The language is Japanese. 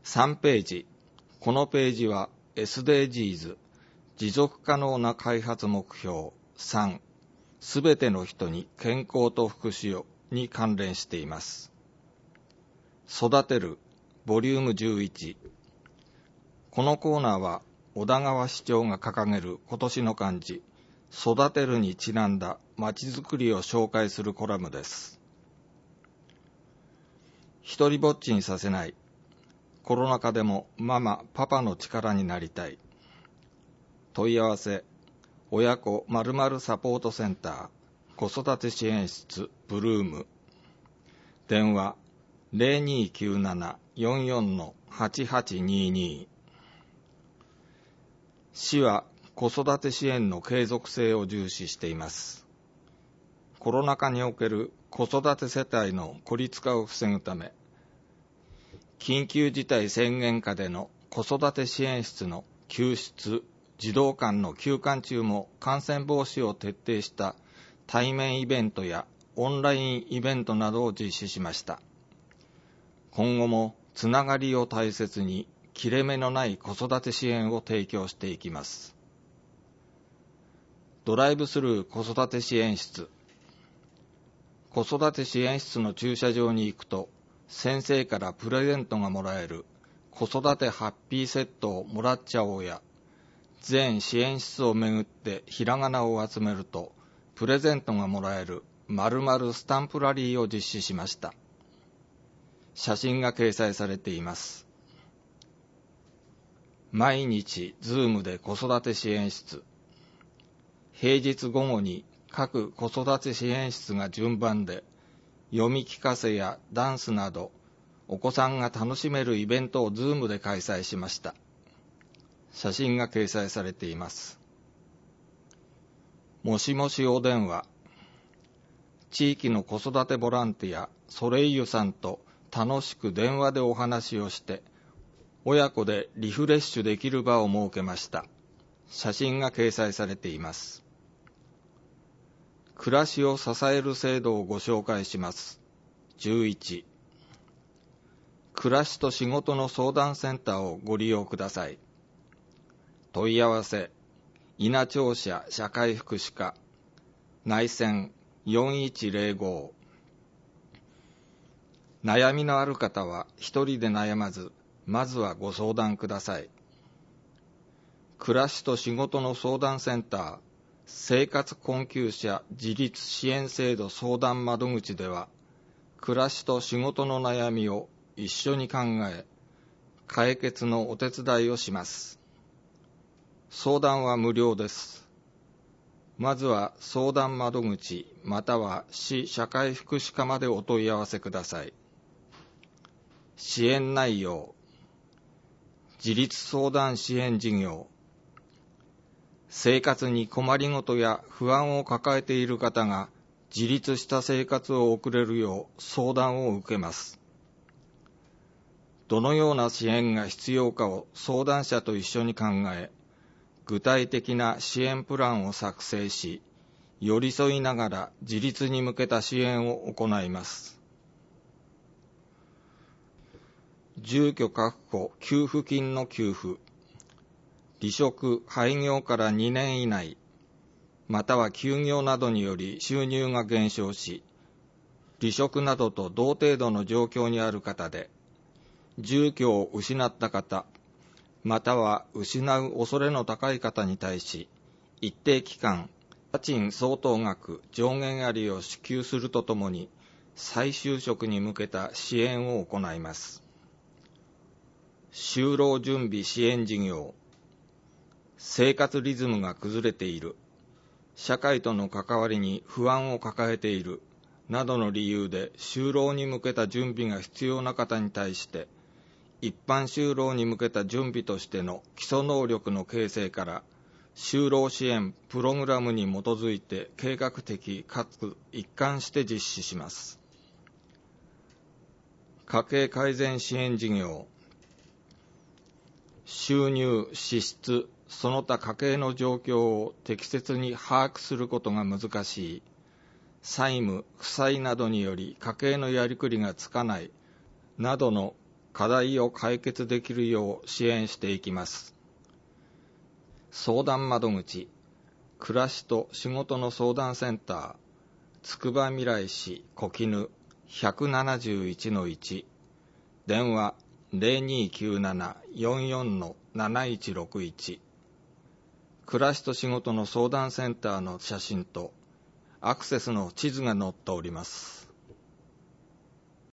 3ページ。このページは SDGs 持続可能な開発目標3すべての人に健康と福祉をに関連しています。育てるボリューム11。このコーナーは小田川市長が掲げる今年の漢字育てるにちなんだまちづくりを紹介するコラムです。一人ぼっちにさせない。コロナ禍でもママ、パパの力になりたい。問い合わせ、親子〇〇サポートセンター、子育て支援室、ブルーム。電話、0297-44-8822。市は子育て支援の継続性を重視しています。コロナ禍における子育て世帯の孤立化を防ぐため、緊急事態宣言下での子育て支援室の休室、児童館の休館中も感染防止を徹底した対面イベントやオンラインイベントなどを実施しました。今後もつながりを大切に切れ目のない子育て支援を提供していきます。ドライブスルー子育て支援室。子育て支援室の駐車場に行くと先生からプレゼントがもらえる子育てハッピーセットをもらっちゃおうや、全支援室をめぐってひらがなを集めるとプレゼントがもらえる〇〇スタンプラリーを実施しました。写真が掲載されています。毎日ズームで子育て支援室。平日午後に各子育て支援室が順番で読み聞かせやダンスなどお子さんが楽しめるイベントをズームで開催しました。写真が掲載されています。もしもしお電話。地域の子育てボランティアソレイユさんと楽しく電話でお話をして親子でリフレッシュできる場を設けました。写真が掲載されています。暮らしを支える制度をご紹介します。11、暮らしと仕事の相談センターをご利用ください。問い合わせ、稲庁舎社会福祉課、内線4105。悩みのある方は一人で悩まず、まずはご相談ください。暮らしと仕事の相談センター、生活困窮者自立支援制度相談窓口では、暮らしと仕事の悩みを一緒に考え、解決のお手伝いをします。相談は無料です。まずは相談窓口または市社会福祉課までお問い合わせください。支援内容、自立相談支援事業、生活に困りごとや不安を抱えている方が自立した生活を送れるよう相談を受けます。どのような支援が必要かを相談者と一緒に考え、具体的な支援プランを作成し、寄り添いながら自立に向けた支援を行います。住居確保給付金の給付。離職・廃業から2年以内、または休業などにより収入が減少し、離職などと同程度の状況にある方で、住居を失った方、または失う恐れの高い方に対し、一定期間、家賃相当額上限割を支給するとともに、再就職に向けた支援を行います。就労準備支援事業。生活リズムが崩れている、社会との関わりに不安を抱えている、などの理由で就労に向けた準備が必要な方に対して、一般就労に向けた準備としての基礎能力の形成から就労支援プログラムに基づいて計画的かつ一貫して実施します。家計改善支援事業。収入、支出、その他家計の状況を適切に把握することが難しい、債務、負債などにより家計のやりくりがつかないなどの課題を解決できるよう支援していきます。相談窓口、暮らしと仕事の相談センター、つくばみらい市小絹 171-1、電話 0297-44-7161、暮らしと仕事の相談センターの写真とアクセスの地図が載っております。